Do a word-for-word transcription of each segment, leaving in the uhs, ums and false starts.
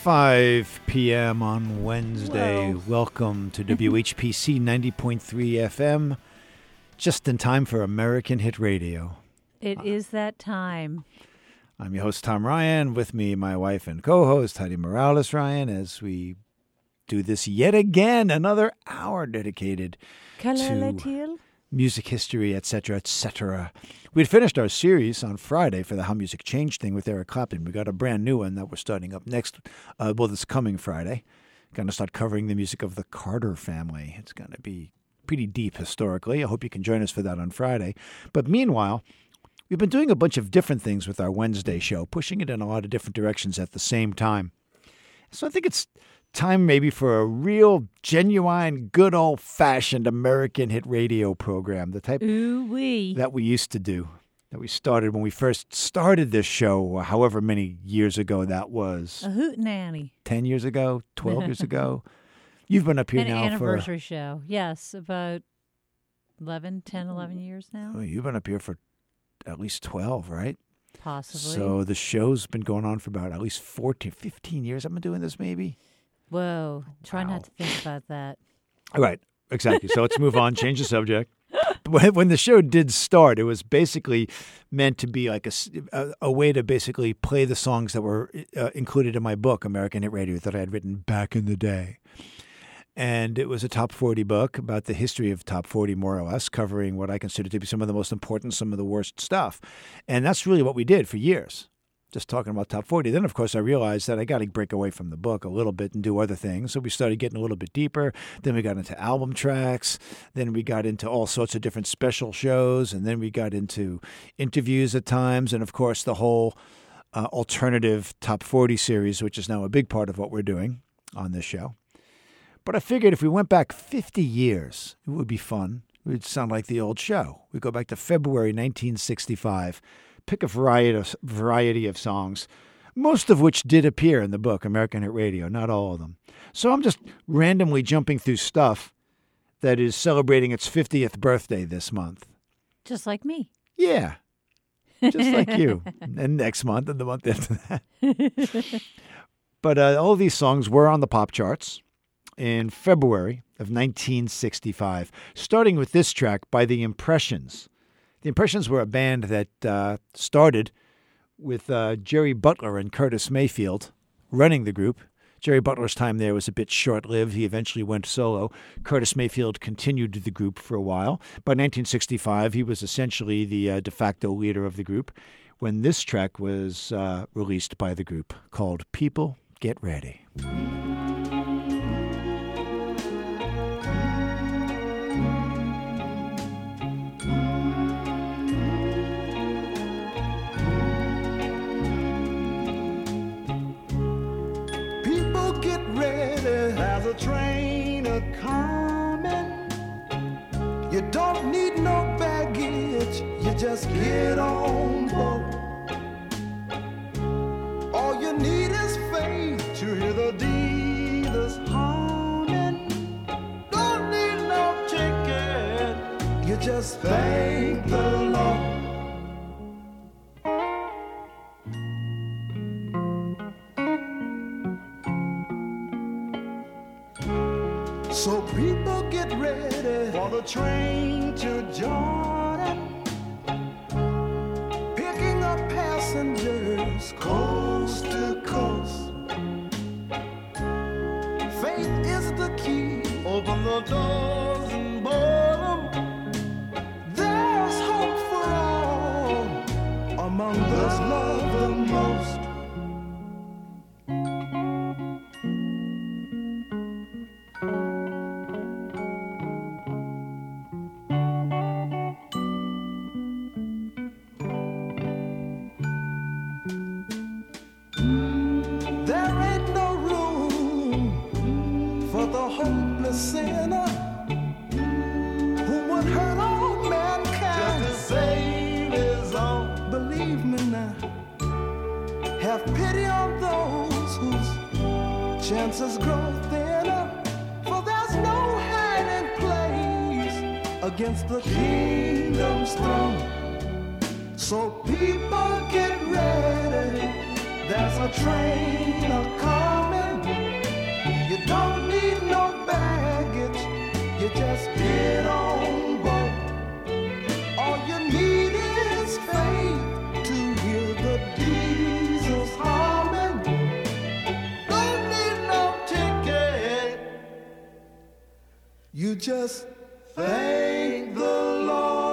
five p.m. on Wednesday. Whoa. Welcome to W H P C ninety point three F M. Just in time for American Hit Radio. It uh, is that time. I'm your host, Tom Ryan. With me, my wife and co-host, Heidi Morales Ryan, as we do this yet again, another hour dedicated to music history, et cetera, et cetera. We'd finished our series on Friday for the How Music Changed thing with Eric Clapton. We got a brand new one that we're starting up next, uh, well, this coming Friday. Going to start covering the music of the Carter family. It's going to be pretty deep historically. I hope you can join us for that on Friday. But meanwhile, we've been doing a bunch of different things with our Wednesday show, pushing it in a lot of different directions at the same time. So I think it's time maybe for a real, genuine, good old-fashioned American hit radio program, the type Ooh-wee. that we used to do, that we started when we first started this show, however many years ago that was. A hootenanny. ten years ago, twelve years ago. You've been up here An now anniversary show. Yes, about eleven, ten, eleven years now. for... Oh, you've been up here for at least twelve, right? Possibly. So the show's been going on for about at least fourteen, fifteen years. I've been doing this maybe. Whoa. Try Wow. not to think about that. Right, exactly. So let's move on, change the subject. When when the show did start, it was basically meant to be like a, s- a- a way to basically play the songs that were uh, included in my book, American Hit Radio, that I had written back in the day. And it was a top forty book about the history of top forty, more or less, covering what I consider to be some of the most important, some of the worst stuff. And that's really what we did for years, just talking about top forty. Then, of course, I realized that I got to break away from the book a little bit and do other things. So we started getting a little bit deeper. Then we got into album tracks. Then we got into all sorts of different special shows. And then we got into interviews at times. And, of course, the whole uh, alternative top forty series, which is now a big part of what we're doing on this show. But I figured if we went back fifty years, it would be fun. It would sound like the old show. We go back to February nineteen sixty-five. Pick a variety of, variety of songs, most of which did appear in the book, American Hit Radio, not all of them. So I'm just randomly jumping through stuff that is celebrating its fiftieth birthday this month. Just like me. Yeah, just like you. And next month and the month after that. But uh, all these songs were on the pop charts in February of nineteen sixty-five, starting with this track by The Impressions. The Impressions were a band that uh, started with uh, Jerry Butler and Curtis Mayfield running the group. Jerry Butler's time there was a bit short-lived. He eventually went solo. Curtis Mayfield continued the group for a while. By nineteen sixty-five, he was essentially the uh, de facto leader of the group when this track was uh, released by the group called People Get Ready. There's a train a-coming. You don't need no baggage. You just get on board. All you need is faith to hear the dealers humming. Don't need no ticket. You just thank the Lord. So people get ready for the train to Jordan, picking up passengers coast to coast. Faith is the key, open the doors and board them. There's hope for all among those loved the most. Sinner who would hurt all mankind just to save his own. Believe me now, have pity on those whose chances grow thinner, for there's no hiding place against the kingdom's throne. So people get ready, there's a train a-coming. just thank the Lord.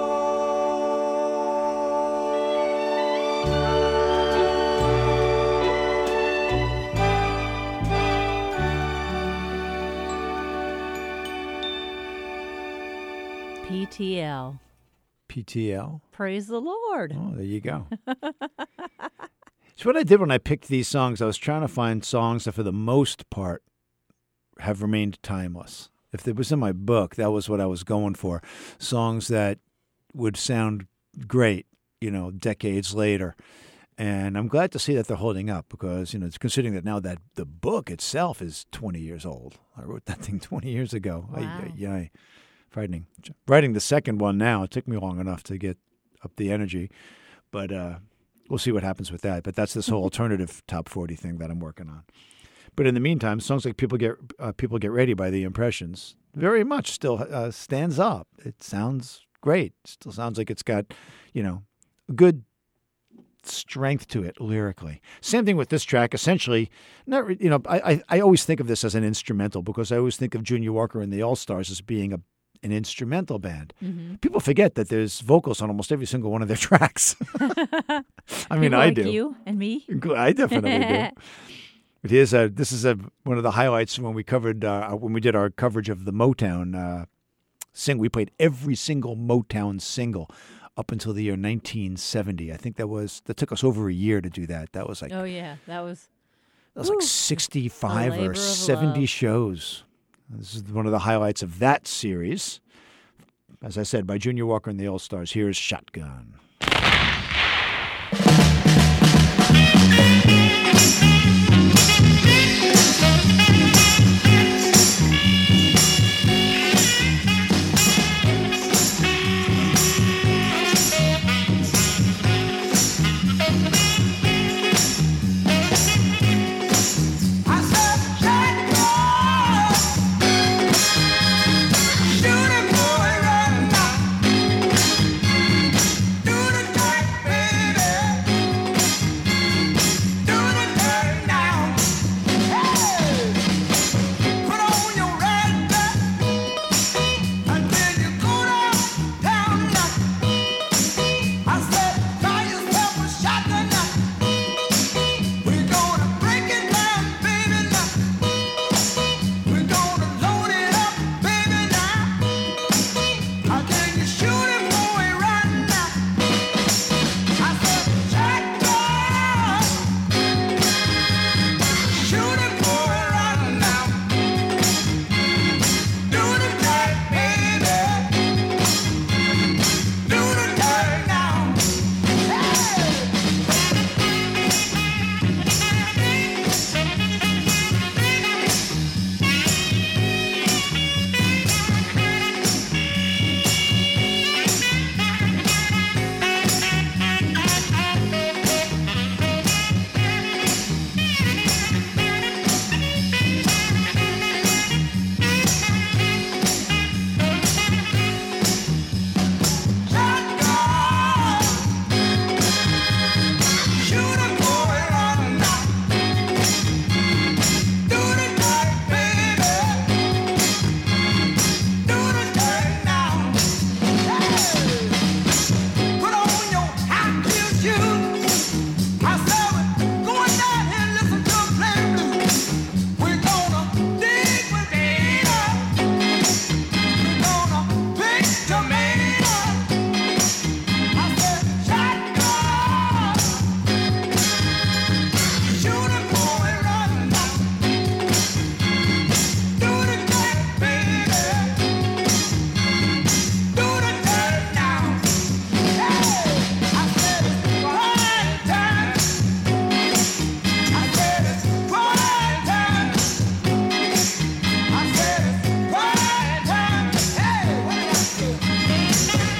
P T L. P T L. Praise the Lord. Oh, there you go. So what I did when I picked these songs, I was trying to find songs that for the most part have remained timeless. If it was in my book, that was what I was going for. Songs that would sound great, you know, decades later. And I'm glad to see that they're holding up because, you know, it's considering that now that the book itself is twenty years old. I wrote that thing twenty years ago. Wow. Ay, ay, ay. Frightening. Writing the second one now, it took me long enough to get up the energy. But uh, we'll see what happens with that. But that's this whole alternative top forty thing that I'm working on. But in the meantime, songs like People Get uh, People Get Ready by The Impressions very much still uh, stands up. It sounds great. It still sounds like it's got, you know, good strength to it lyrically. Same thing with this track. Essentially, not re- you know, I, I I always think of this as an instrumental because I always think of Junior Walker and the All-Stars as being a an instrumental band. Mm-hmm. People forget that there's vocals on almost every single one of their tracks. I mean, People I like do. You and me. I definitely do. It is a. This is a one of the highlights when we covered uh, when we did our coverage of the Motown uh, sing. We played every single Motown single up until the year nineteen seventy. I think that was that took us over a year to do that. That was like Oh yeah, that was. that was Woo. like sixty-five A labor or of seventy love. shows. This is one of the highlights of that series. As I said, by Junior Walker and the All-Stars. Here's Shotgun. I said, shotgun, shoot him, boy, right now. Do the track, baby. Do the turn now. Hey, put on your red dress until you go downtown now. I said, try yourself a shotgun now. We're gonna break it down, baby, now. We're gonna load it up, baby, now. How can you shoot it, boy, right now? I said, shotgun, shoot it, boy, right now. Do the track, baby. Do the turn now. Hey! Shotgun, shoot him, boy, right now. Do the track, baby. Do the turn now. Hey, put on your high heel shoes. I said we're going down here and listen to 'em play blues. We're gonna dig potatoes. We're gonna pick tomatoes. I said, shotgun, shoot him, boy, right now. Do the track, baby. Do the turn now. Hey, I said it's quiet time. I said it's quiet time. I said it's quiet time. Hey, what did I say?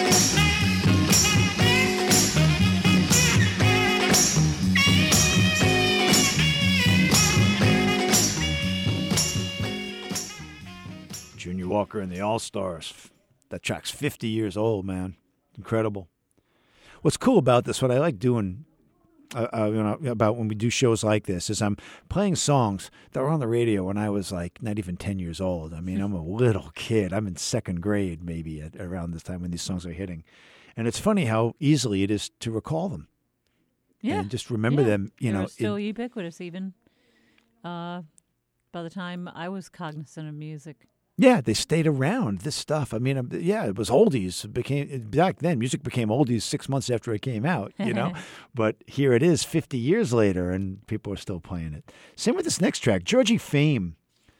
Junior Walker and the All-Stars. That track's fifty years old, man. Incredible. What's cool about this, what I like doing uh, uh, you know, about when we do shows like this is I'm playing songs that were on the radio when I was like not even ten years old. I mean, I'm a little kid. I'm in second grade maybe at, around this time when these songs are hitting. And it's funny how easily it is to recall them. Yeah. And just remember yeah. them, you They're know. still in, ubiquitous even uh, by the time I was cognizant of music. Yeah, they stayed around, this stuff. I mean, um, yeah, it was oldies. It became back then, music became oldies six months after it came out, you know? But here it is fifty years later, and people are still playing it. Same with this next track. Georgie Fame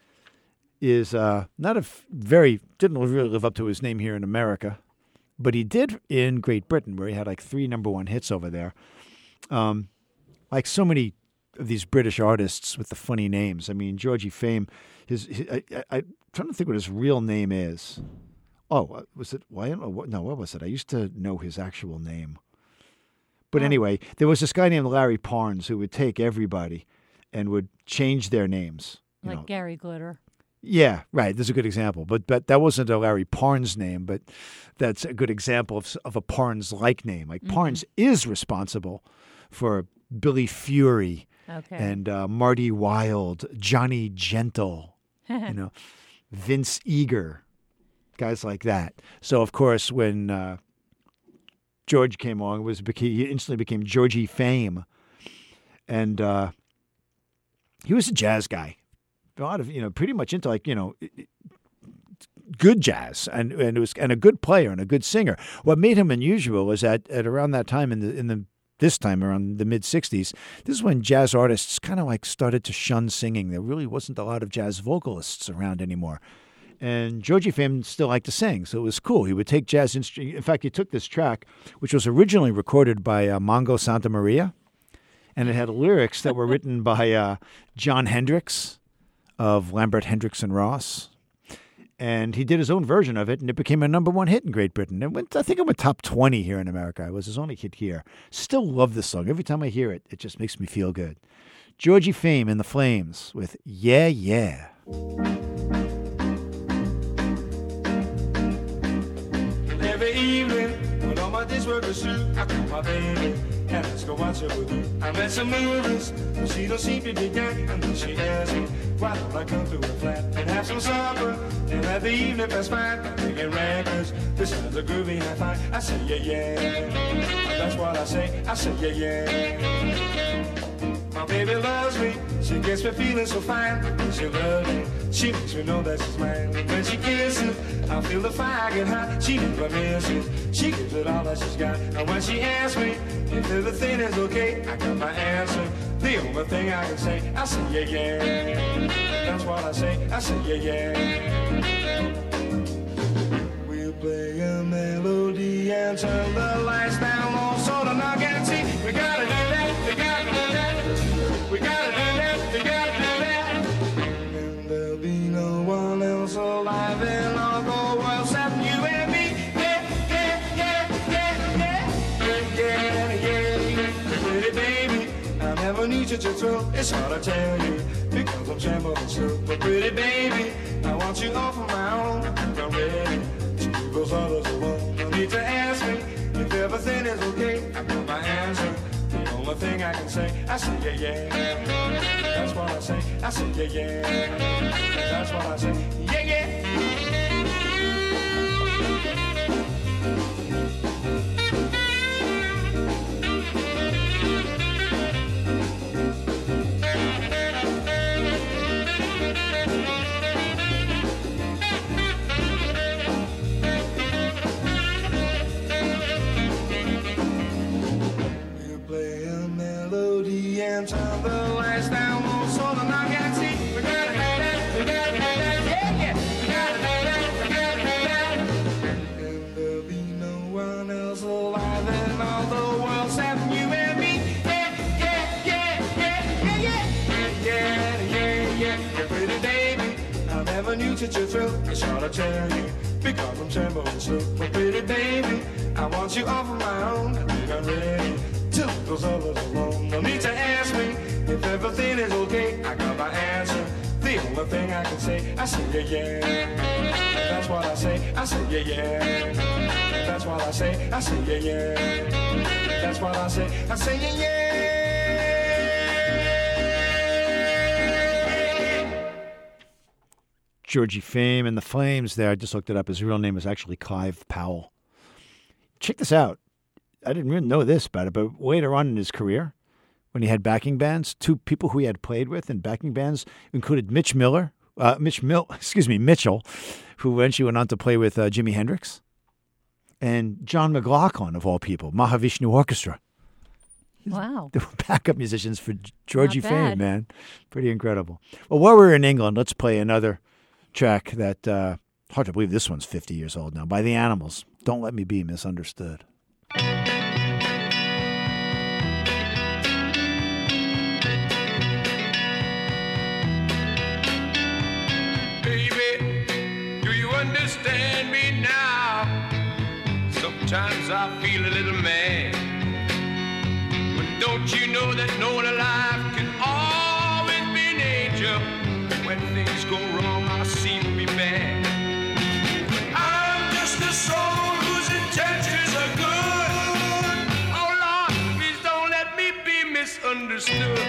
is uh, not a f- very, didn't really live up to his name here in America, but he did in Great Britain, where he had like three number one hits over there. Um, like so many of these British artists with the funny names. I mean, Georgie Fame, his, his I, I, I'm trying to think what his real name is. Oh, was it? Why? No, what was it? I used to know his actual name. But Oh. anyway, there was this guy named Larry Parnes who would take everybody and would change their names. You Like know. Gary Glitter. Yeah, right. There's a good example. But but that wasn't a Larry Parnes name, but that's a good example of, of a Parnes-like name. Like Mhm. Parnes is responsible for Billy Fury Okay. and uh, Marty Wilde, Johnny Gentle, you know, Vince Eager, guys like that. So, of course, when uh, George came along, it was became, he instantly became Georgie Fame. And uh, he was a jazz guy. A lot of, you know, pretty much into like, you know, good jazz and, and it was and a good player and a good singer. What made him unusual was that at around that time in the in the this time around the mid sixties, this is when jazz artists kind of like started to shun singing. There really wasn't a lot of jazz vocalists around anymore. And Georgie Fame still liked to sing, so it was cool. He would take jazz instruments. In fact, he took this track, which was originally recorded by uh, Mongo Santa Maria, and it had lyrics that were written by uh, John Hendricks of Lambert, Hendricks and Ross. And he did his own version of it, and it became a number one hit in Great Britain. It went, I think it went top twenty here in America. It was his only hit here. Still love this song. Every time I hear it, it just makes me feel good. Georgie Fame and the Flames with Yeah, Yeah. Every evening, when all my dish work is through, I call my baby and let's go watch a movie. I met some movies, but she don't seem to be getting. And then she asks me, why don't I come to her flat and have some supper and let the evening pass by? I'm thinking records, this sounds a groovy high five. I say yeah, yeah, that's what I say. I say yeah, yeah. My baby loves me, she gets me feeling so fine. She loves me, she makes me know that she's mine. When she kisses, I feel the fire get hot. She never misses, she gives it all that she's got. And when she asks me if everything is okay, I got my answer. The only thing I can say, I say yeah, yeah. That's what I say, I say yeah, yeah. We'll play a melody and turn the lights down low so the knock and see. We gotta do that, we gotta do that. We gotta do that, we gotta do that. And there'll be no one else alive in all the world except you and me. Yeah, yeah, yeah, yeah, yeah, yeah, yeah, yeah. Pretty baby, I never need you to thrill. It's hard to tell you because I'm trembling still. But pretty baby, I want you all for my own. I'm ready to leave those others alone. No need to ask me if everything is okay. I got my answer. The only thing I can say, I say yeah, yeah. That's what I say, I say yeah, yeah. That's what I say, yeah, yeah. We'll play a melody and turn the lights down low so the knock and see. We gotta do that, we gotta do that, yeah, yeah. We gotta do that, we gotta do that. And there'll be no one else alive in all the world except you and me. Yeah, yeah, yeah, yeah, yeah, yeah, yeah, yeah, yeah, yeah. Pretty baby, I never knew such a thrill. It's hard to tell you because I'm trembling still. But pretty baby, I want you all for my own. I think I'm ready to leave those others alone. No need to ask me if everything is okay. I got my answer. The only thing I can say, I say yeah, yeah. That's what I say, I say yeah, yeah. That's what I say, I say yeah, yeah. That's what I say, I say yeah, yeah. Georgie Fame and the Flames there. I just looked it up. His real name is actually Clive Powell. Check this out. I didn't really know this about it, but later on in his career, when he had backing bands, two people who he had played with in backing bands included Mitch Miller, uh, Mitch Mill, excuse me, Mitchell, who eventually went on to play with uh, Jimi Hendrix, and John McLaughlin, of all people, Mahavishnu Orchestra. Wow. They were backup musicians for Georgie Not Fame, bad. man. Pretty incredible. Well, while we're in England, let's play another track that, uh, hard to believe this one's fifty years old now, by The Animals. Don't Let Me Be Misunderstood. Baby, do you understand me now? Sometimes I feel a little mad. But don't you know that no one alive can always be an angel? When things go wrong, I seem to be bad. I'm just a soul whose intentions are good. Oh Lord, please don't let me be misunderstood.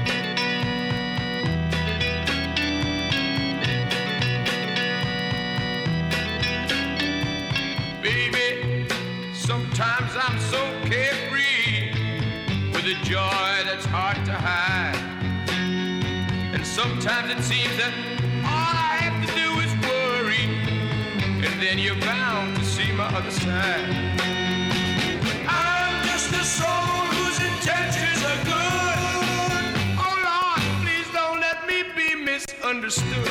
Baby, sometimes I'm so carefree with a joy that's hard to hide. And sometimes it seems that all I have to do is worry, and then you're bound to see my other side. I'm just a soul whose intentions are good. Oh Lord, please don't let me be misunderstood.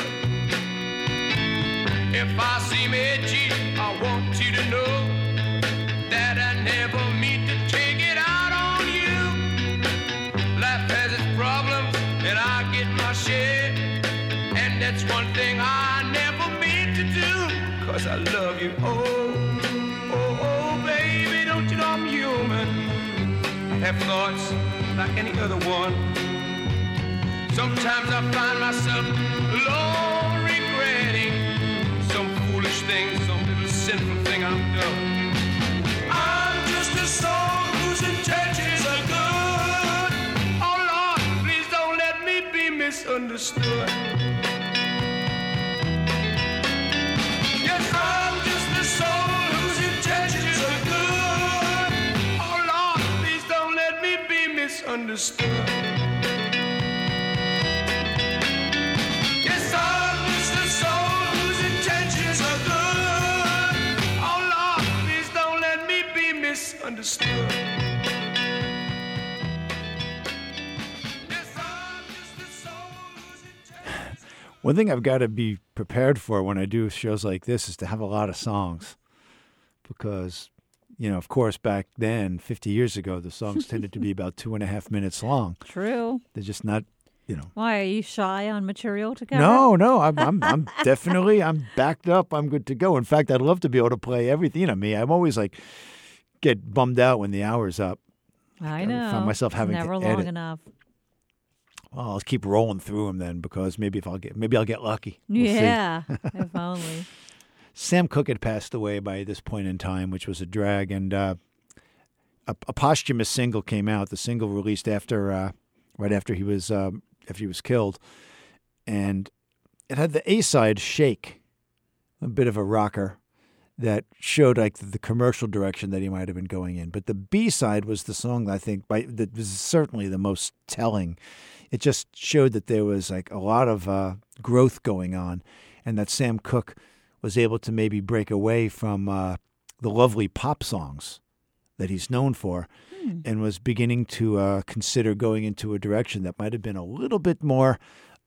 If I seem edgy, I want you to know that I never mean to take it out on you. Life has its problems, and I get my share. And that's one thing I never meant to do, 'cause I love you. Oh, oh, oh, baby, don't you know I'm human? I have thoughts like any other one. Sometimes I find myself alone regretting some foolish thing, some little sinful thing I've done. I'm just a soul whose intentions are good. Oh Lord, please don't let me be misunderstood. Yes, I'm just a soul whose intentions are good. Oh Lord, please don't let me be misunderstood. Yes, I'm just a soul whose intentions are good. Oh Lord, please don't let me be misunderstood. Yes, I'm just a soul whose intentions. One thing I've got to be prepared for when I do shows like this is to have a lot of songs, because, you know, of course, back then, fifty years ago, the songs tended to be about two and a half minutes long. True. They're just not, you know. Why, are you shy on material to cover? No, no, I'm, I'm, I'm definitely, I'm backed up. I'm good to go. In fact, I'd love to be able to play everything. You know me, I'm always like, get bummed out when the hour's up. I I know. find myself It's having to never long edit. enough. Well, I'll keep rolling through them then, because maybe if I'll get, maybe I'll get lucky. We'll see. Yeah, if only. Sam Cooke had passed away by this point in time, which was a drag, and uh, a, a posthumous single came out. The single released after, uh, right after he was, um, after he was killed, and it had the A side "Shake," a bit of a rocker that showed like the commercial direction that he might have been going in. But the B side was the song that I think by, that was certainly the most telling. It just showed that there was like a lot of uh, growth going on, and that Sam Cooke was able to maybe break away from uh, the lovely pop songs that he's known for, Hmm. and was beginning to uh, consider going into a direction that might have been a little bit more,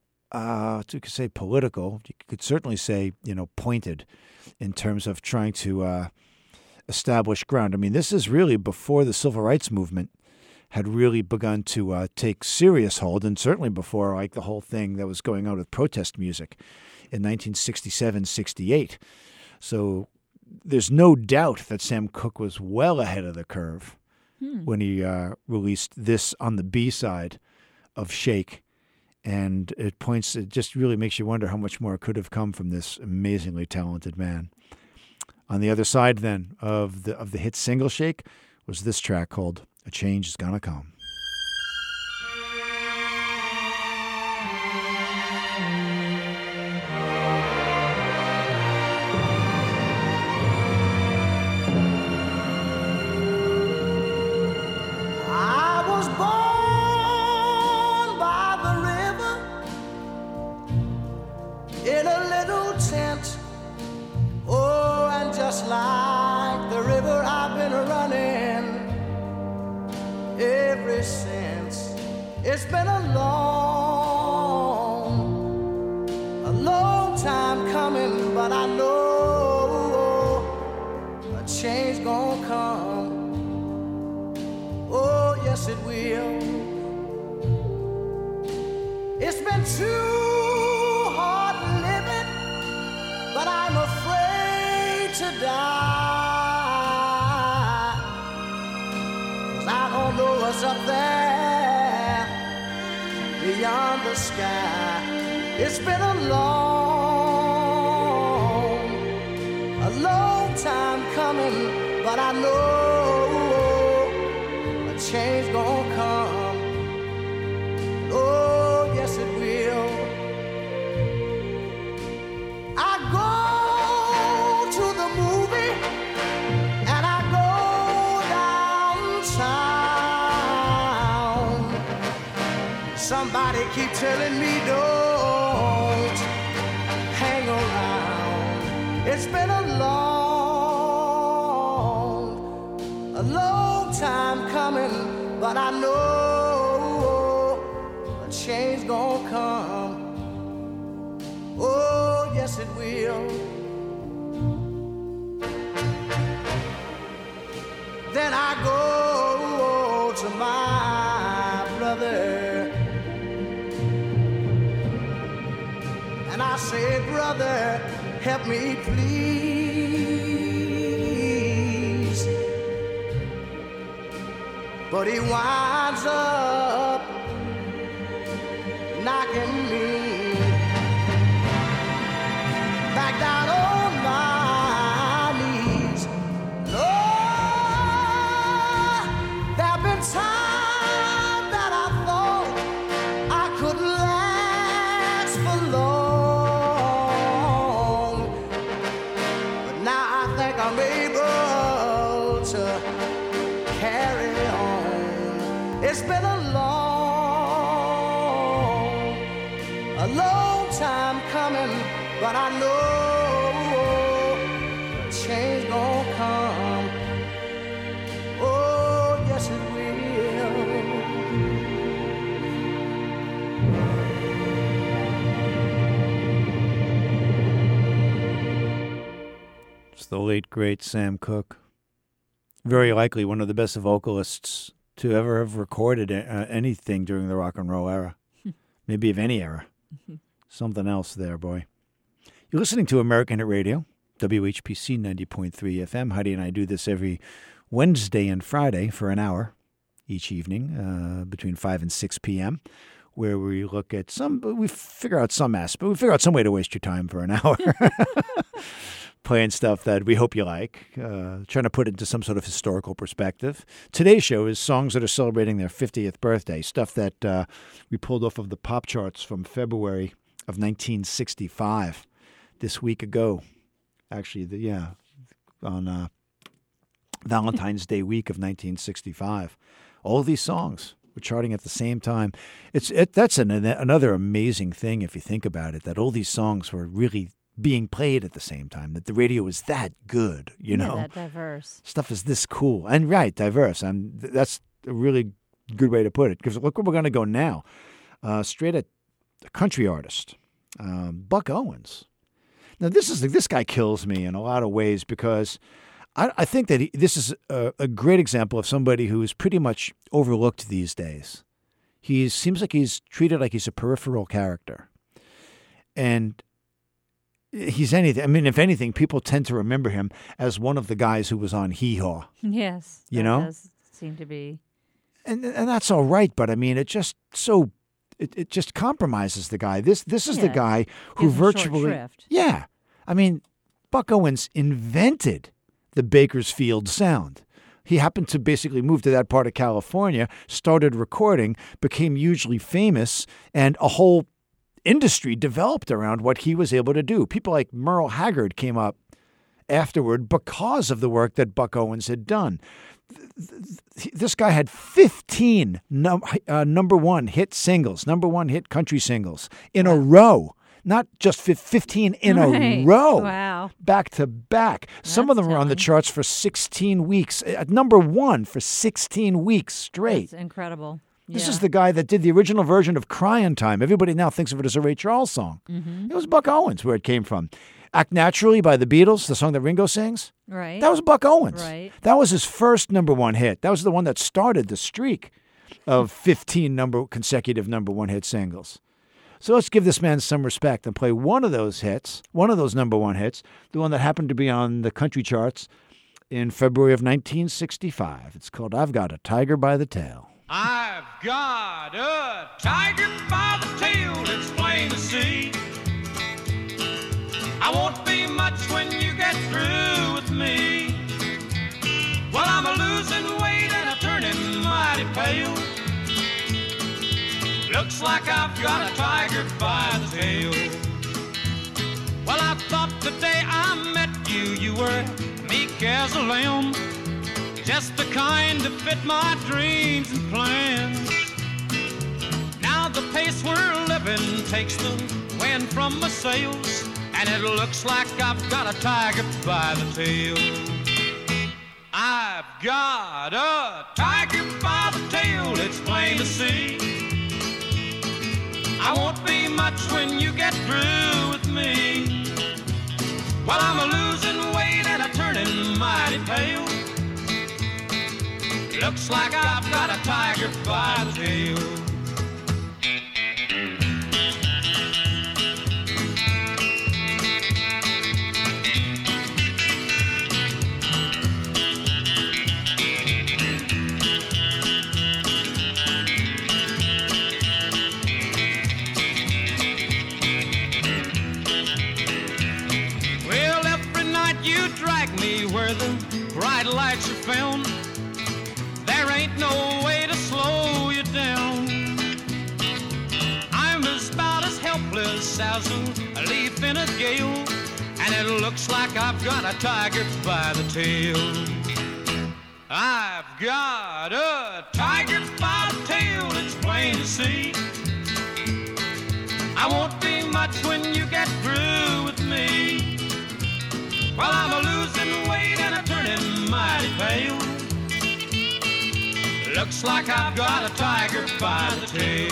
uh, you could say political. You could certainly say, you know, pointed in terms of trying to uh, establish ground. I mean, this is really before the civil rights movement had really begun to uh, take serious hold, and certainly before like the whole thing that was going on with protest music in nineteen sixty-seven, sixty-eight. So there's no doubt that Sam Cooke was well ahead of the curve Hmm. when he uh, released this on the B side of Shake. And it points, it just really makes you wonder how much more could have come from this amazingly talented man. On the other side then of the of the hit single Shake was this track called A Change Is Gonna Come. It's been a long, a long time coming, but I know a change gonna come. Oh, yes, it will. It's been too hard living, but I'm afraid to die. 'Cause I don't know what's up there beyond the sky. It's been a long, a long time coming, but I know a change gonna come. Oh, yes it will. I go to the movie and I go downtown. Somebody keep telling me don't hang around. It's been a long, a long time coming, but I know a change gonna come. Oh, yes it will. Then I go to my brother and I say, brother, help me please. But he winds up knocking me back down on my knees. Lord, there've been times that I thought I couldn't last for long, but now I think I'm able to carry on. It's been a long, a long time coming, but I know change gonna come. Oh, yes it will. It's the late, great Sam Cooke. Very likely one of the best vocalists to ever have recorded uh, anything during the rock and roll era. Maybe of any era. Something else there, boy. You're listening to American Hit Radio, W H P C ninety point three F M. Heidi and I do this every Wednesday and Friday for an hour each evening uh, between five and six p.m., where we look at some, we figure out some aspect, we figure out some way to waste your time for an hour. Playing stuff that we hope you like, uh, trying to put it into some sort of historical perspective. Today's show is songs that are celebrating their fiftieth birthday, stuff that uh, we pulled off of the pop charts from February of nineteen sixty-five, this week ago. Actually, the, yeah, on uh, Valentine's Day week of nineteen sixty-five. All of these songs were charting at the same time. It's it, That's an, another amazing thing if you think about it, that all these songs were really being played at the same time, that the radio is that good, you yeah, know? that diverse. Stuff is this cool. And right, diverse. And that's a really good way to put it. Because look where we're going to go now. Uh, straight at a country artist, um, Buck Owens. Now, this is this guy kills me in a lot of ways because I, I think that he, this is a, a great example of somebody who is pretty much overlooked these days. He seems like he's treated like he's a peripheral character. And he's anything. I mean, if anything, people tend to remember him as one of the guys who was on Hee Haw. Yes. You that know? does seem to be. And and that's all right, but I mean, it just so it, it just compromises the guy. This this is the Yeah. guy who Gives him short virtually shrift. Yeah. I mean, Buck Owens invented the Bakersfield sound. He happened to basically move to that part of California, started recording, became hugely famous, and a whole industry developed around what he was able to do. People like Merle Haggard came up afterward because of the work that Buck Owens had done. This guy had fifteen num- uh, number one hit singles, number one hit country singles in a row. Not just fifteen in a Right. row, Wow. back to back. Some of That's them were on the telling. charts for sixteen weeks. At number one for sixteen weeks straight. It's incredible. This Yeah. is the guy that did the original version of Crying Time. Everybody now thinks of it as a Ray Charles song. Mm-hmm. It was Buck Owens where it came from. Act Naturally by the Beatles, the song that Ringo sings. Right. That was Buck Owens. Right. That was his first number one hit. That was the one that started the streak of fifteen number consecutive number one hit singles. So let's give this man some respect and play one of those hits, one of those number one hits, the one that happened to be on the country charts in February of nineteen sixty-five. It's called I've Got a Tiger by the Tail. I've got a tiger by the tail, it's plain to see. I won't be much when you get through with me. Well, I'm a losing weight and a turning mighty pale. Looks like I've got a tiger by the tail. Well, I thought the day I met you, you were meek as a lamb, just the kind to fit my dreams and plans. Now the pace we're living takes the wind from my sails, and it looks like I've got a tiger by the tail. I've got a tiger by the tail, it's plain to see. I won't be much when you get through with me. Well, I'm a losing weight and a turning mighty pale. Looks like I've got a tiger by the tail. Well, every night you drag me where the bright lights are found. There ain't no way to slow you down. I'm as about as helpless as a leaf in a gale, and it looks like I've got a tiger by the tail. I've got a tiger by the tail, it's plain to see. I won't be much when you get through with me. Well, I'm a losing weight and a turning mighty pale. Looks like I've got a tiger by the tail.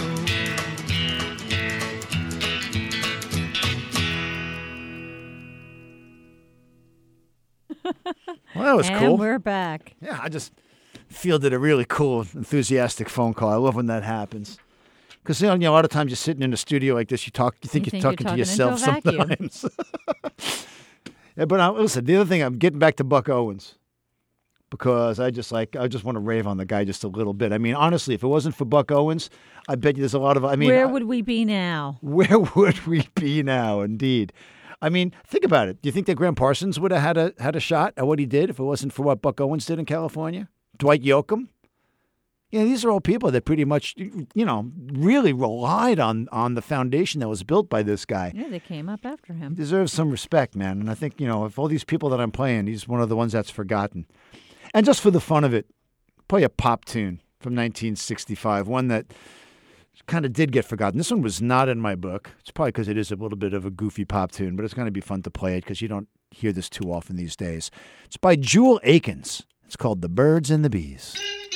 Well, that was and cool. we're back. Yeah, I just fielded a really cool, enthusiastic phone call. I love when that happens. Because you know, a lot of times you're sitting in a studio like this, you talk, you think You you're think talking you're to talking yourself into a vacuum. sometimes. Yeah, but uh, listen, the other thing, I'm getting back to Buck Owens because I just like I just want to rave on the guy just a little bit. I mean, honestly, if it wasn't for Buck Owens, I bet you there's a lot of. I mean, Where I- would we be now? where would we be now? Indeed. I mean, think about it. Do you think that Graham Parsons would have had a had a shot at what he did if it wasn't for what Buck Owens did in California? Dwight Yoakam? You know, these are all people that pretty much, you know, really relied on on the foundation that was built by this guy. Yeah, they came up after him. Deserves some respect, man. And I think, you know, if all these people that I'm playing, he's one of the ones that's forgotten. And just for the fun of it, play a pop tune from nineteen sixty-five, one that kind of did get forgotten. This one was not in my book. It's probably because it is a little bit of a goofy pop tune, but it's going to be fun to play it because you don't hear this too often these days. It's by Jewel Akins. It's called The Birds and the Bees.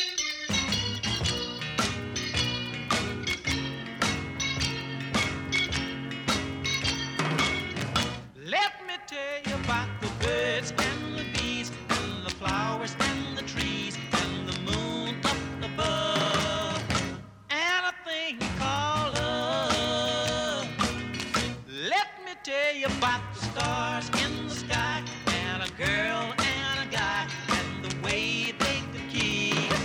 Let me tell you about the birds and the bees and the flowers and the trees and the moon up above and a thing called love. Let me tell you about the stars in the sky and a girl and a guy and the way they could keep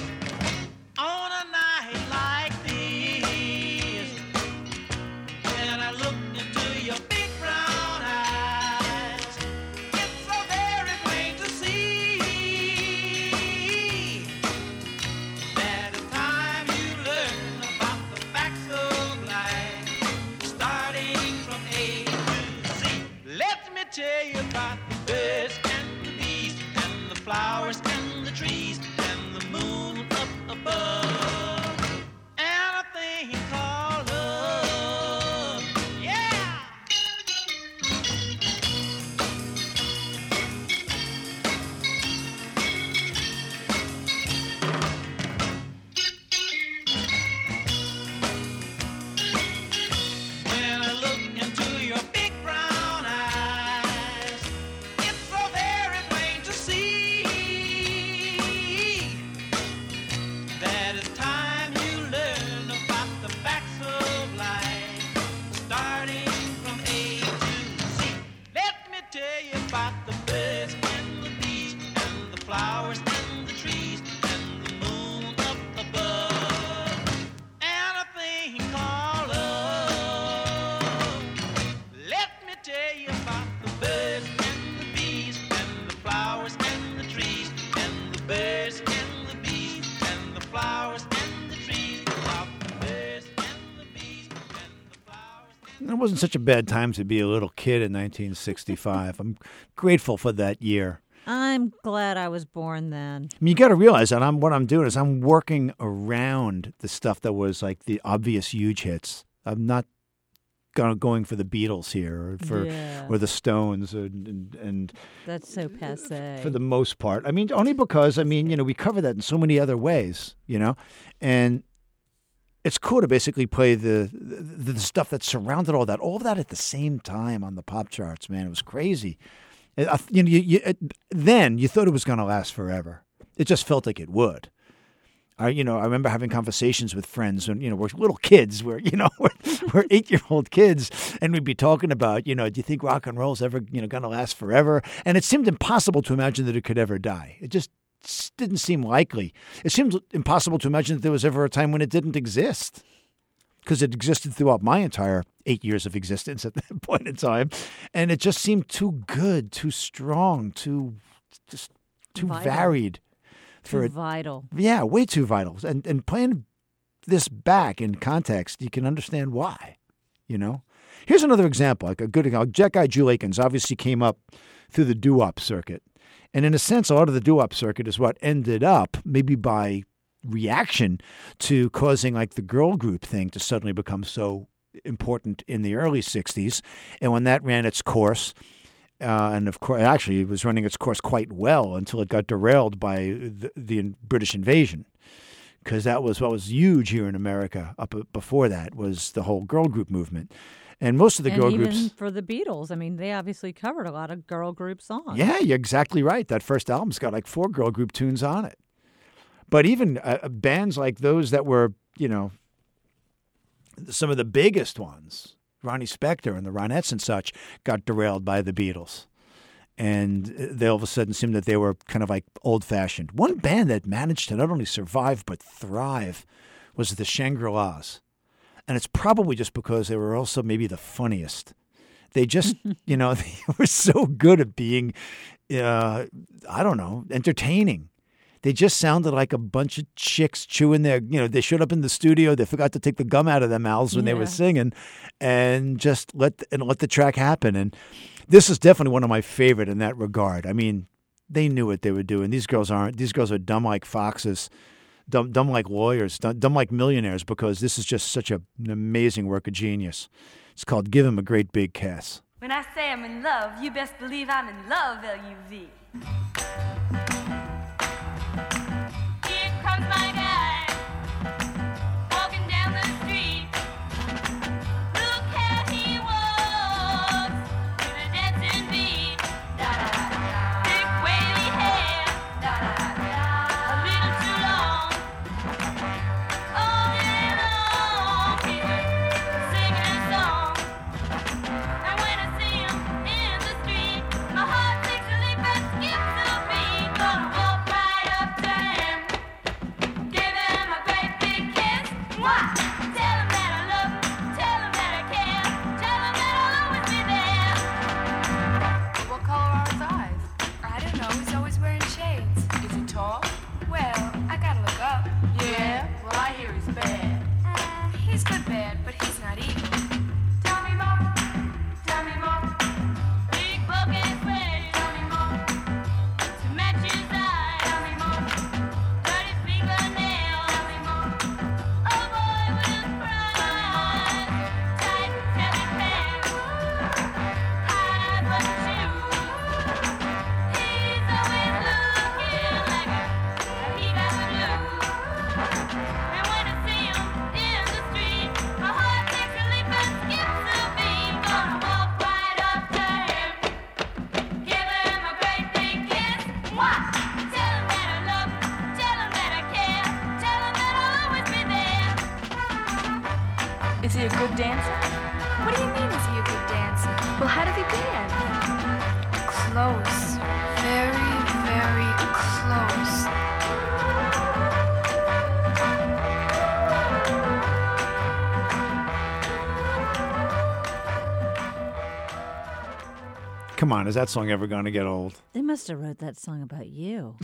It wasn't such a bad time to be a little kid in nineteen sixty-five. I'm grateful for that year. I'm glad I was born then. I mean, you got to realize that I'm what I'm doing is I'm working around the stuff that was like the obvious huge hits. I'm not go- going for the Beatles here or for Yeah. or the Stones and, and and That's so passe. for the most part. I mean, only because I mean, you know, we cover that in so many other ways, you know, and it's cool to basically play the, the the stuff that surrounded all that, all of that at the same time on the pop charts. Man, it was crazy. It, I- you know, you, you, it, then you thought it was going to last forever. It just felt like it would. I, you know, I remember having conversations with friends when, you know, we're little kids, we're, you know, we're, we're eight-year-old kids, and we'd be talking about, you know, do you think rock and roll's ever, you know, going to last forever? And it seemed impossible to imagine that it could ever die. It just s- didn't seem likely. It seemed impossible to imagine that there was ever a time when it didn't exist, because it existed throughout my entire eight years of existence at that point in time, and it just seemed too good, too strong, too just too Vital. varied for Too it. vital. Yeah, way too vital. And and playing this back in context, you can understand why. You know, here's another example, like a good example. Jet Guy Jew Akins obviously came up through the doo-wop circuit, and in a sense, a lot of the doo-wop circuit is what ended up, maybe by reaction to causing like the girl group thing to suddenly become so important in the early sixties. And when that ran its course, uh, and of course, actually, it was running its course quite well until it got derailed by the, the British invasion, because that was what was huge here in America. Up before that was the whole girl group movement, and most of the and girl even groups. for the Beatles, I mean, they obviously covered a lot of girl group songs. Yeah, you're exactly right. That first album's got like four girl group tunes on it. But even uh, bands like those that were, you know, some of the biggest ones, Ronnie Spector and the Ronettes and such, got derailed by the Beatles. And they all of a sudden seemed that they were kind of like old-fashioned. One band that managed to not only survive but thrive was the Shangri-Las. And it's probably just because they were also maybe the funniest. They just, you know, they were so good at being, uh, I don't know, entertaining. They just sounded like a bunch of chicks chewing their, you know, they showed up in the studio, they forgot to take the gum out of their mouths when they were Yeah. singing, and just let and let the track happen. And this is definitely one of my favorite in that regard. I mean, they knew what they were doing. These girls aren't. These girls are dumb like foxes, dumb, dumb like lawyers, dumb, dumb like millionaires, because this is just such a, an amazing work of genius. It's called "Give Him a Great Big Kiss." When I say I'm in love, you best believe I'm in love, L U V. Here comes my guy, walking down the street. Look how he walks, with a dancing beat. Da-da-da-da. Thick wavy hair, da-da-da-da. A little too long. All day long, he's singing a song. And when I see him in the street, my heart takes a leap and skips a beat. Gonna walk right up to him, give him a great big kiss. Mwah! Tell him that I love him, tell him that I care, tell him that I'll always be there. What color are his eyes? I don't know. He's always wearing shades. Is he tall? Well, I gotta look up. Yeah. Well, I hear he's bad. Uh, he's good bad, but he's not evil. Tell me more, tell me more. Big bucket sweater, tell me more. To match his eyes, tell me more. Dirty fingernails, tell me more. Oh boy, with his pride. Tight, heavy pants, high button shoes. He's always looking like a he got the blues. And when I see him in the street, my heart takes a leap and skips a beat. Gonna walk right up to him, give him a great big kiss. Mwah! Tell him that I love him, tell him that I care, tell him that I'll always be there. Is he a good dancer? What do you mean, is he a good dancer? Well, how does he dance? Close. Very, very close. Come on, is that song ever going to get old? They must have wrote that song about you.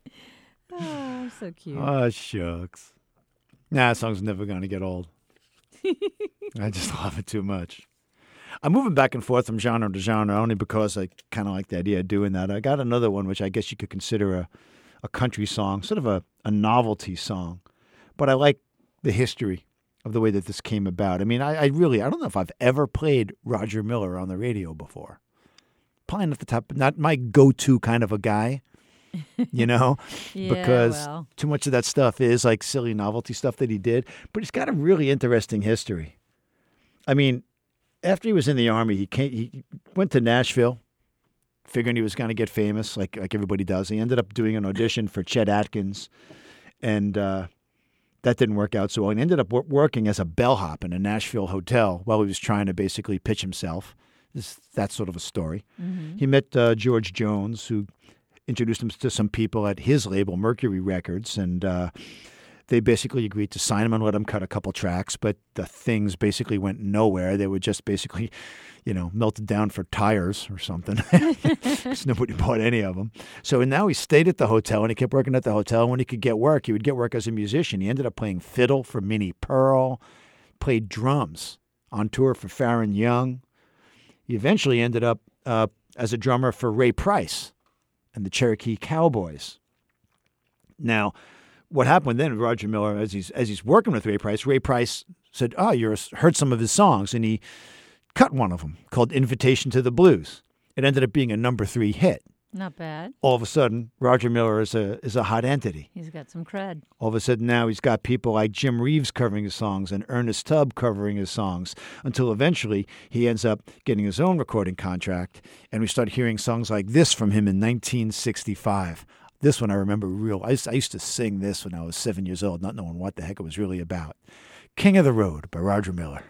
Oh, so cute. Oh, shucks. Nah, that song's never going to get old. I just love it too much. I'm moving back and forth from genre to genre only because I kind of like the idea of doing that. I got another one which I guess you could consider a, a country song, sort of a, a novelty song. But I like the history of the way that this came about. I mean, I, I really, I don't know if I've ever played Roger Miller on the radio before. Probably not the top, not my go-to kind of a guy, you know, Yeah, because well. too much of that stuff is like silly novelty stuff that he did. But he's got a really interesting history. I mean, after he was in the Army, he came, he went to Nashville, figuring he was going to get famous, like like everybody does. He ended up doing an audition for Chet Atkins, and uh, that didn't work out so well. He ended up wor- working as a bellhop in a Nashville hotel while he was trying to basically pitch himself. This, that's sort of a story. Mm-hmm. He met uh, George Jones, who introduced him to some people at his label, Mercury Records, and uh, they basically agreed to sign him and let him cut a couple tracks, but the things basically went nowhere. They were just basically, you know, melted down for tires or something because nobody bought any of them. So and now he stayed at the hotel, and he kept working at the hotel. When he could get work, he would get work as a musician. He ended up playing fiddle for Minnie Pearl, played drums on tour for Farron Young. He eventually ended up uh, as a drummer for Ray Price and the Cherokee Cowboys. Now, what happened then with Roger Miller, as he's as he's working with Ray Price, Ray Price said, oh, you heard some of his songs, and he cut one of them called Invitation to the Blues. It ended up being a number three hit. Not bad. All of a sudden, Roger Miller is a is a hot entity. He's got some cred. All of a sudden now he's got people like Jim Reeves covering his songs and Ernest Tubb covering his songs until eventually he ends up getting his own recording contract, and we start hearing songs like this from him in nineteen sixty-five. This one I remember real. I used, I used to sing this when I was seven years old, not knowing what the heck it was really about. King of the Road by Roger Miller.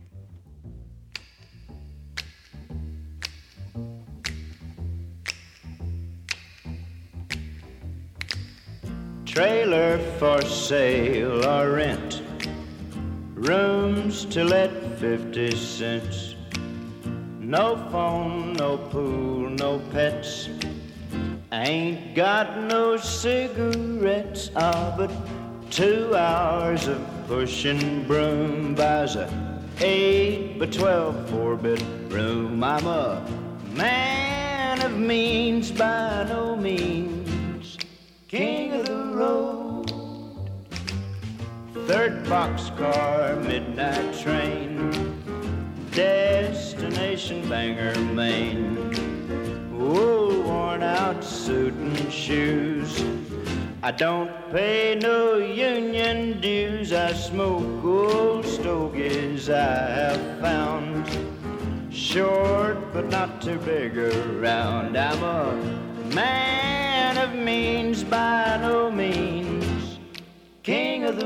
Trailer for sale or rent, rooms to let fifty cents. No phone, no pool, no pets. Ain't got no cigarettes, ah, but two hours of pushing broom buys a eight by twelve four-bedroom. I'm a man of means by no means, king of the road. Third boxcar, midnight train, destination Bangor, Maine. Wool worn out suit and shoes. I don't pay no union dues. I smoke old stogies I have found, short but not too big around. I'm a man of means by no means, king of the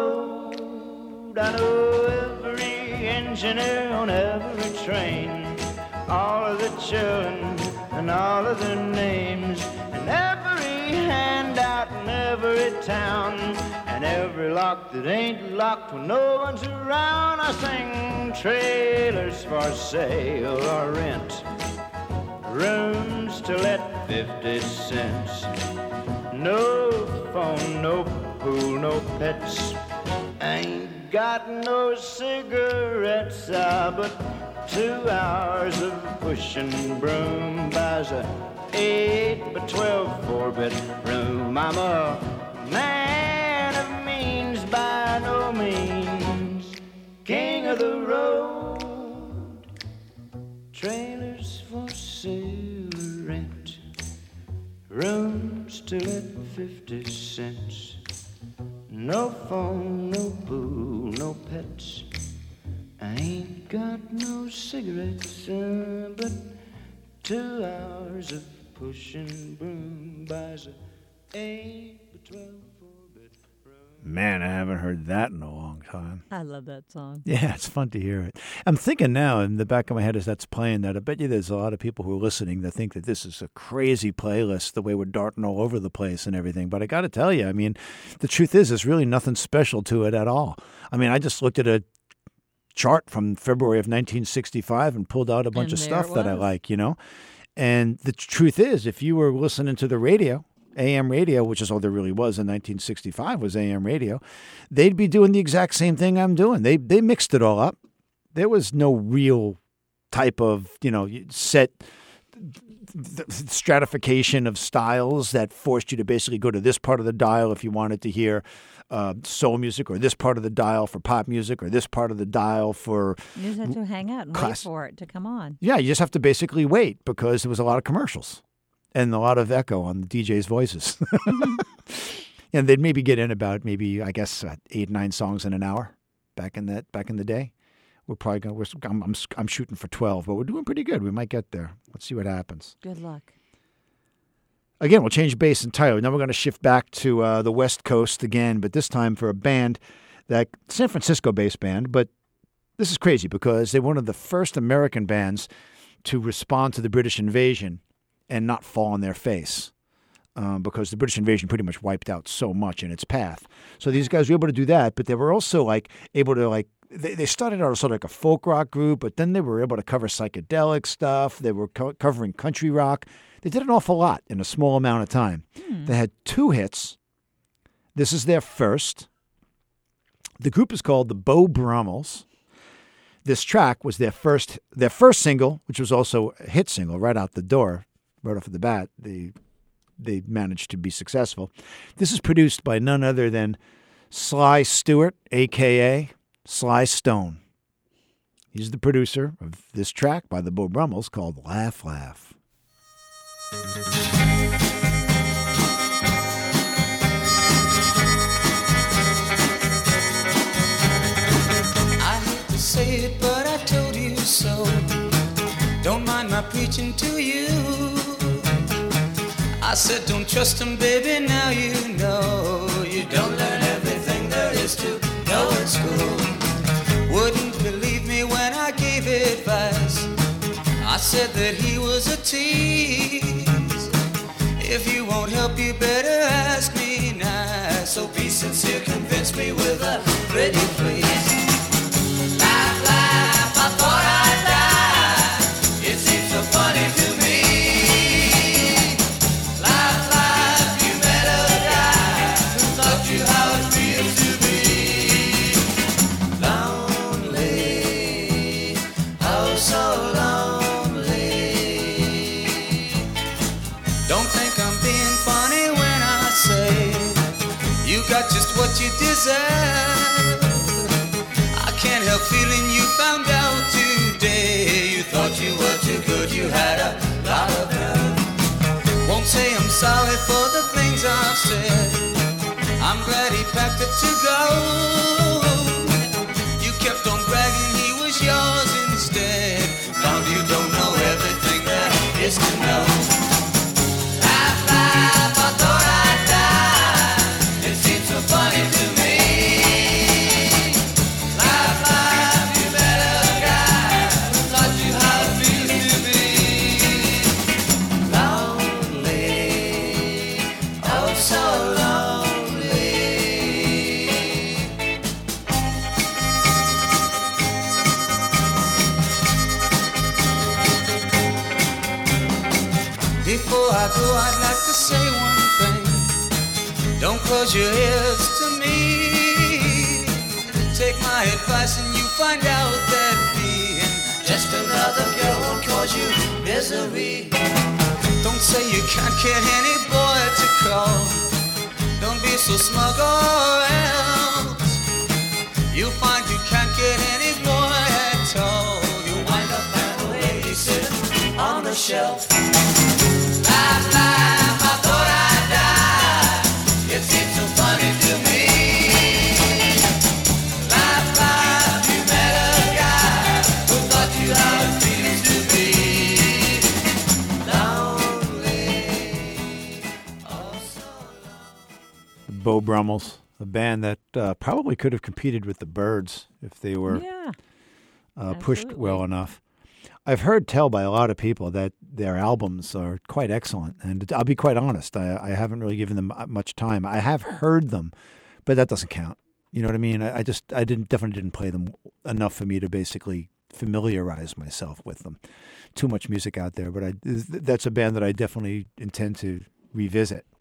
road. I know every engineer on every train, all of the children and all of their names, and every handout in every town, and every lock that ain't locked when no one's around. I sing trailers for sale or rent, rooms to let fifty cents. No phone, no pool, no pets. Ain't got no cigarettes, ah, but two hours of pushing broom buys a eight by twelve four-bedroom. I'm a man of means by no means, king of the road. Trailers for sale or rent, rooms to let fifty cents. No phone, no pool, no pets. I ain't got no cigarettes, uh, but two hours of pushing broom buys a eight by twelve four-bedroom. Man, I haven't heard that in a long time. I love that song. Yeah, it's fun to hear it. I'm thinking now in the back of my head as that's playing that, I bet you there's a lot of people who are listening that think that this is a crazy playlist, the way we're darting all over the place and everything. But I got to tell you, I mean, the truth is there's really nothing special to it at all. I mean, I just looked at a chart from February of nineteen sixty-five and pulled out a bunch And of there stuff it that I was. like, you know. And the truth is, if you were listening to the radio A M radio, which is all there really was in nineteen sixty-five, was A M radio, they'd be doing the exact same thing I'm doing. They they mixed it all up. There was no real type of, you know, set stratification of styles that forced you to basically go to this part of the dial if you wanted to hear uh, soul music, or this part of the dial for pop music, or this part of the dial for... You just have to hang out and class- wait for it to come on. Yeah, you just have to basically wait because there was a lot of commercials and a lot of echo on the D J's voices. And they'd maybe get in about maybe, I guess, uh, eight, nine songs in an hour back in that back in the day. We're probably going to, I'm, I'm, I'm shooting for twelve, but we're doing pretty good. We might get there. Let's see what happens. Good luck. Again, we'll change base entirely. Now we're going to shift back to uh, the West Coast again, but this time for a band, that San Francisco-based band. But this is crazy because they're one of the first American bands to respond to the British invasion and not fall on their face, um, because the British invasion pretty much wiped out so much in its path. So these guys were able to do that, but they were also like able to like they, they started out as sort of like a folk rock group, but then they were able to cover psychedelic stuff. They were co- covering country rock. They did an awful lot in a small amount of time. Hmm. They had two hits. This is their first. The group is called the Beau Brummels. This track was their first their first single, which was also a hit single right out the door, right off the bat. They they managed to be successful. This is produced by none other than Sly Stewart, a k a. Sly Stone. He's the producer of this track by the Beau Brummels called Laugh Laugh. I hate to say it, but I told you so. Don't mind my preaching to you. I said don't trust him, baby, now you know. You don't learn everything there is to know at school. Wouldn't believe me when I gave advice. I said that he was a tease. If you won't help, you better ask me nice. So be sincere, convince me with a pretty please. Laugh, laugh, I thought I'd die. It seems so funny to me. Laugh, laugh, you met a guy who taught you how it feels to be lonely. Oh, so lonely. Don't think I'm being funny when I say you got just what you deserve. I can't help feeling you found out today. You thought you were too good, you had a lot of nerve. Won't say I'm sorry for the things I've said. I'm glad he packed up to go. You kept on bragging he was yours instead. Found you don't know everything there is to know. Laugh, laugh, I thought I'd die. It seems so funny to me. Laugh, laugh, you met a guy who taught you how it feels to be lonely. Oh, so lonely. Before I go, I'd like to say one thing. Don't close your ears to me. Take my advice and you find out that being just another girl won't cause you misery. Don't say you can't get any boy to call. Don't be so smug or else you'll find you can't get any boy at all. You'll wind up at a lady sitting on the shelf. Laugh, laugh, I thought I'd die. It seems so funny to me. Laugh, laugh, you met a guy who taught you how it feels to be lonely. Oh, so lonely. The Beau Brummels, a band that uh, probably could have competed with the Byrds if they were Yeah. uh, pushed absolutely. well enough. I've heard tell by a lot of people that their albums are quite excellent, and I'll be quite honest, I, I haven't really given them much time. I have heard them, but that doesn't count. You know what I mean? I, I just I didn't definitely didn't play them enough for me to basically familiarize myself with them. Too much music out there, but I that's a band that I definitely intend to revisit.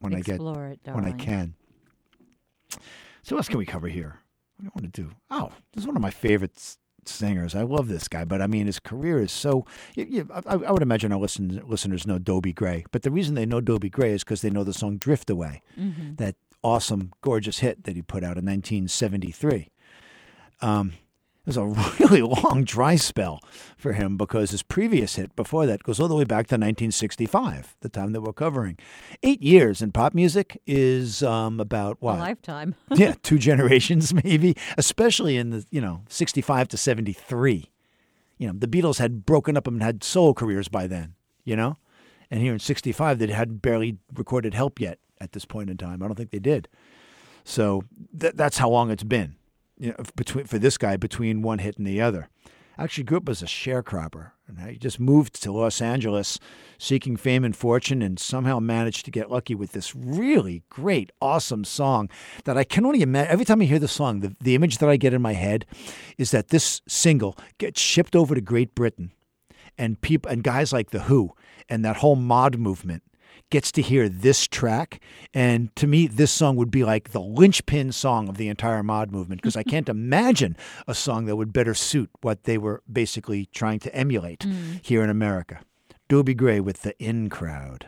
when Explore I it, get when I darling. can. So what else can we cover here? What do I want to do? Oh, this is one of my favorite s- singers. I love this guy, but I mean, his career is so. You, you, I, I would imagine our listen, listeners know Dobie Gray, but the reason they know Dobie Gray is because they know the song "Drift Away," Mm-hmm. that awesome, gorgeous hit that he put out in nineteen seventy-three. Um, it was a really long dry spell for him because his previous hit before that goes all the way back to nineteen sixty-five, the time that we're covering. Eight years in pop music is um, about A what? lifetime. Yeah, two generations maybe, especially in the, you know, sixty-five to seventy-three. You know, the Beatles had broken up and had solo careers by then, you know? And here in sixty-five, they hadn't barely recorded Help yet at this point in time. I don't think they did. So th- that's how long it's been, you know, between for this guy, between one hit and the other. I actually grew up as a sharecropper, and I just moved to Los Angeles seeking fame and fortune and somehow managed to get lucky with this really great, awesome song that I can only imagine. Every time I hear the song, the, the image that I get in my head is that this single gets shipped over to Great Britain, and people and guys like The Who and that whole mod movement gets to hear this track. And to me, this song would be like the linchpin song of the entire mod movement, because I can't imagine a song that would better suit what they were basically trying to emulate here in America. Dobie Gray with The In Crowd.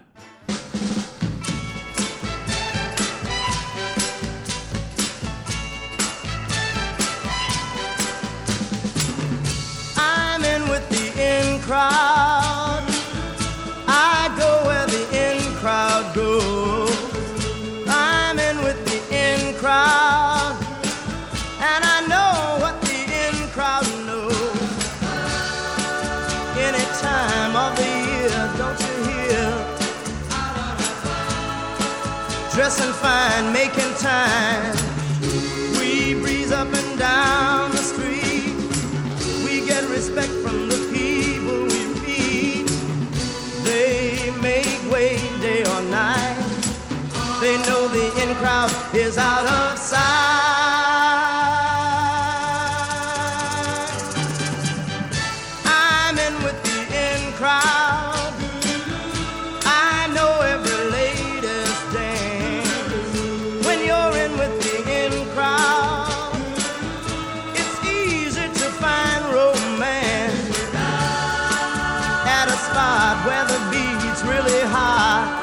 I'm in with the in crowd. I go where the in crowd goes. I'm in with the in crowd, and I know what the in crowd knows. Any time of the year, don't you hear? Dressing fine, making time. We breeze up and down the street. We get respect from the people we meet. They make way day or night. They know the in crowd is out of sight. I'm in with the in crowd. I know every latest dance. When you're in with the in crowd, it's easy to find romance at a spot where the beat's really high.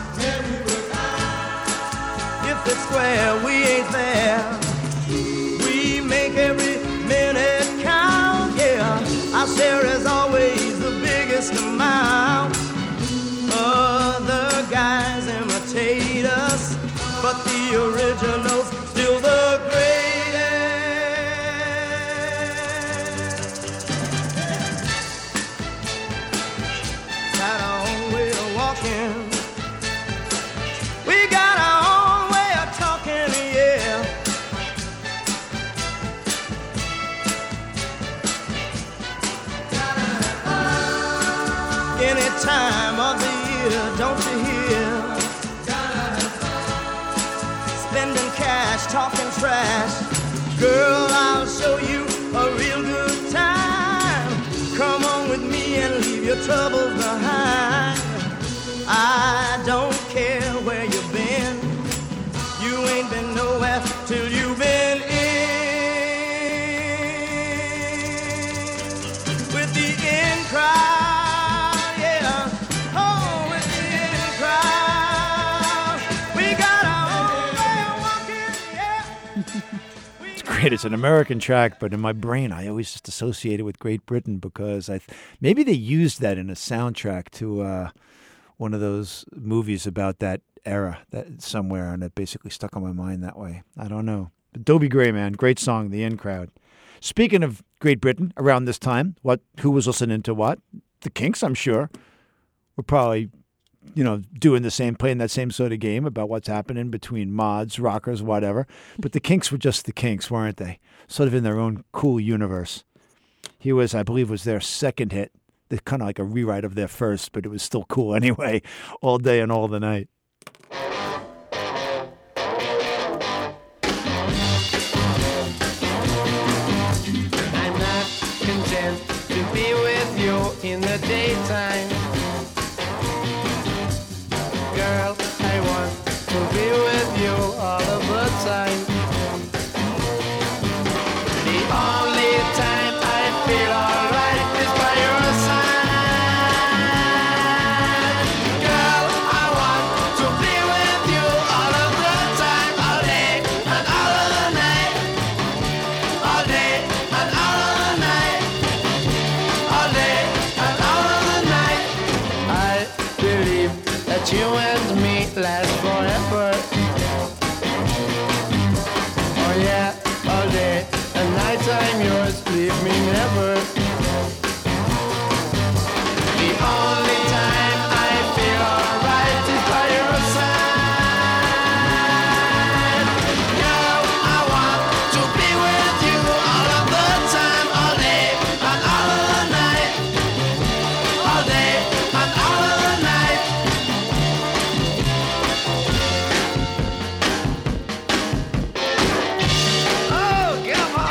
If it's square, we ain't there. We make every minute count, yeah. Our share is always the biggest amount. Other guys imitate us, but the original's still the greatest. Got our own way of walking. We got our own way of talking, yeah. Any time of the year, don't you hear? Spending cash, talking trash. Girl, I'll show you a real good time. Come on with me and leave your troubles behind. I don't care where you've been. You ain't been nowhere till you've been in with the in crowd, yeah. Oh, with the in crowd, we got our own way of walking, yeah. It's great. It's an American track, but in my brain, I always just associate it with Great Britain because I th- maybe they used that in a soundtrack to uh, one of those movies about that era that somewhere, and it basically stuck on my mind that way. I don't know. But Dobie Gray, man, great song, The In Crowd. Speaking of Great Britain, around this time, what? Who was listening to what? The Kinks, I'm sure. We're probably, you know, doing the same, playing that same sort of game about what's happening between mods, rockers, whatever. But the Kinks were just the Kinks, weren't they? Sort of in their own cool universe. He was, I believe, was their second hit. They're kind of like a rewrite of their first, but it was still cool anyway, all day and all the night. I'm not content to be with you in the daytime. Girl, I want to side. The only time I feel alright is by your side. Girl, I want to be with you all of the time, all day and all of the night. All day and all of the night. All day and all of the night. I believe that you and me last forever. Oh yeah, all day and night I'm yours, leave me never. The only time I feel alright is by your side. Girl, I want to be with you all of the time, all day and all of the night. All day and all of the night. Oh, come on.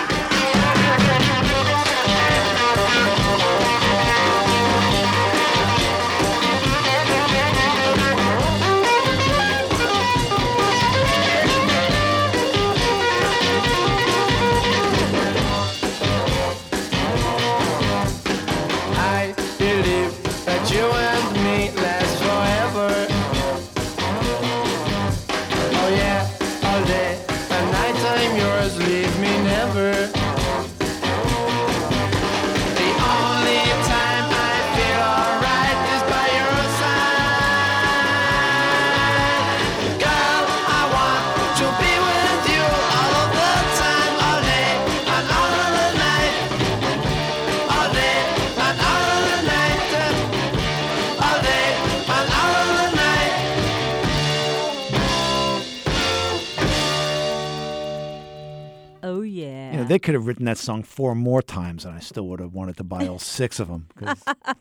I believe that you and me last forever. Oh yeah, all day and night I'm yours, leave me never. The only time I feel alright is by your side. Girl, I want to be with you all of the time, all day and all of the night. All day and all of the night. All day and all of the night. Oh, yeah. You know, they could have written that song four more times, and I still would have wanted to buy all six of them. 'Cause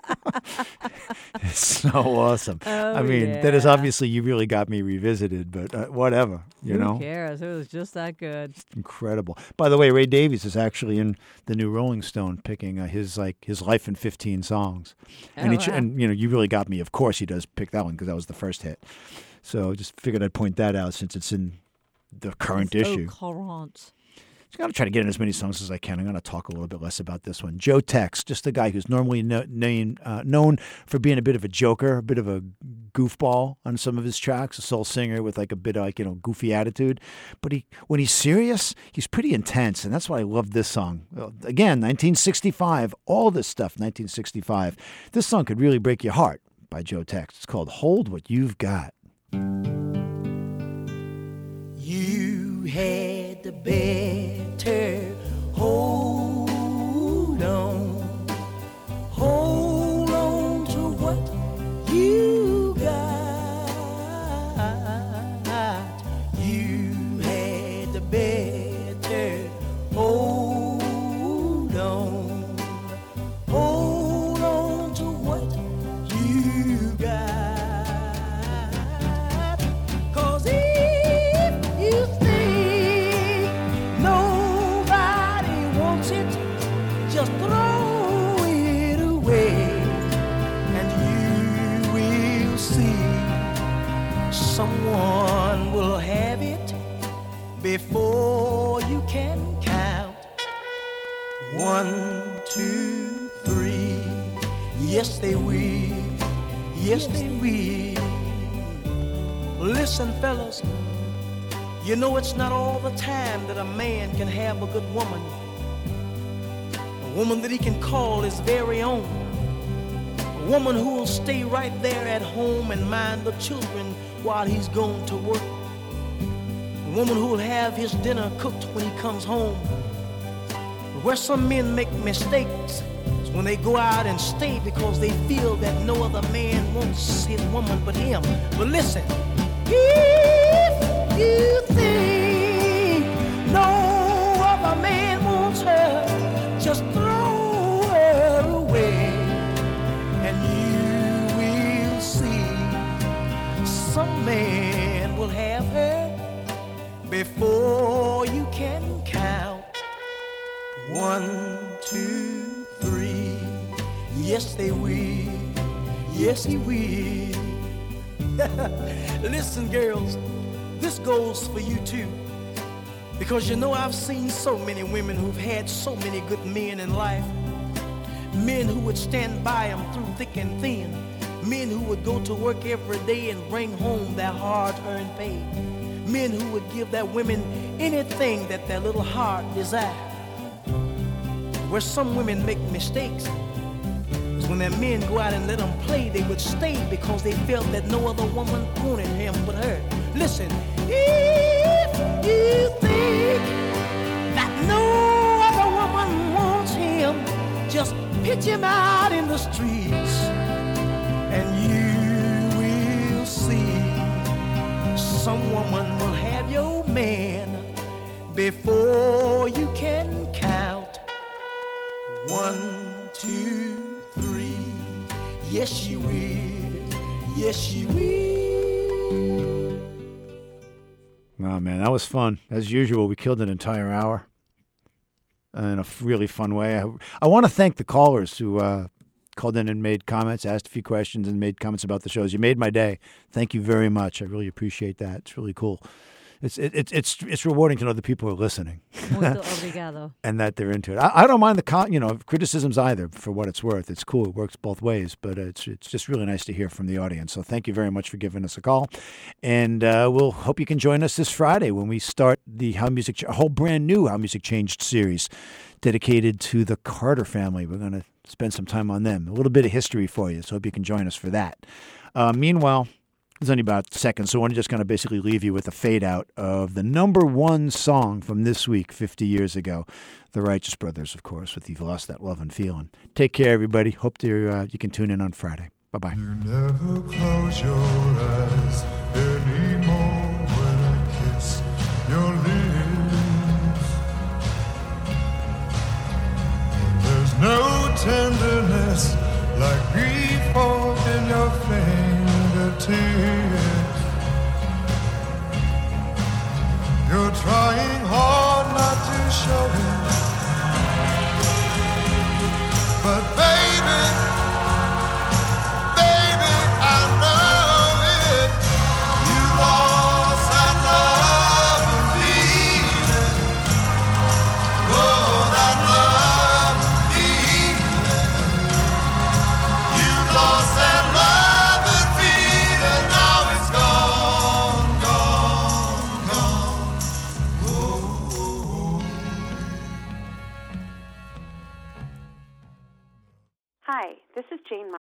it's so awesome. Oh, I mean, that is yeah. obviously you really got me revisited, but uh, whatever, you Who know, cares? It was just that good. incredible. By the way, Ray Davies is actually in the new Rolling Stone, picking uh, his like his life in fifteen songs, and Oh, he ch- wow. and you know, you really got me. Of course, he does pick that one because that was the first hit. So just figured I'd point that out since it's in the current It's issue. Au courant. I'm going to try to get in as many songs as I can. I'm going to talk a little bit less about this one. Joe Tex, just a guy who's normally no, name, uh, known for being a bit of a joker, a bit of a goofball on some of his tracks, a soul singer with like a bit of like, you know, goofy attitude. But he, when he's serious, he's pretty intense, and that's why I love this song. Well, again, nineteen sixty-five, all this stuff, nineteen sixty-five. This song could really break your heart by Joe Tex. It's called Hold What You've Got. You had the better hold on, hold on to what you got. You had the better hold on, hold on to what you got. 'Cause if you think nobody wants it, just throw it away, and you will see someone will have it before you can count. One, two, three. Yes, they will. Yes, they will. Listen, fellas, you know it's not all the time that a man can have a good woman. A woman that he can call his very own. A woman who will stay right there at home and mind the children while he's gone to work. A woman who will have his dinner cooked when he comes home. Where some men make mistakes is when they go out and stay because they feel that no other man wants his woman but him. But listen, if you think no other man wants her, just throw her away, and you will see some man will have her before you can count. One, two, three. Yes, they will. Yes, he will. Listen, girls, this goes for you too. Because you know I've seen so many women who've had so many good men in life. Men who would stand by them through thick and thin. Men who would go to work every day and bring home their hard-earned pay. Men who would give their women anything that their little heart desired. Where some women make mistakes is when their men go out and let them play, they would stay because they felt that no other woman wanted him but her. Listen, if you think that no other woman wants him, just pitch him out in the streets and you will see some woman will have your man before you can count one, two, three. Yes, she will. Yes, she will. Oh, man, that was fun. As usual, we killed an entire hour in a really fun way. I, I want to thank the callers who uh, called in and made comments, asked a few questions, and made comments about the shows. You made my day. Thank you very much. I really appreciate that. It's really cool. It's it, it, it's it's rewarding to know that people are listening. Muito obrigado. And that they're into it. I, I don't mind the con, you know criticisms either. For what it's worth, it's cool. It works both ways. But it's it's just really nice to hear from the audience. So thank you very much for giving us a call, and uh, we'll hope you can join us this Friday when we start the How Music Ch- a whole brand new How Music Changed series, dedicated to the Carter family. We're going to spend some time on them. A little bit of history for you. So hope you can join us for that. Uh, meanwhile. There's only about seconds, so I'm just going to basically leave you with a fade out of the number one song from this week, fifty years ago. The Righteous Brothers, of course, with You've Lost That Love and Feeling. Take care, everybody. Hope to, uh, you can tune in on Friday. Bye-bye. You never close your eyes anymore when I kiss your lips. There's no tenderness like before in your fingertips. You're trying hard not to show it, but baby, Hi, this is Jane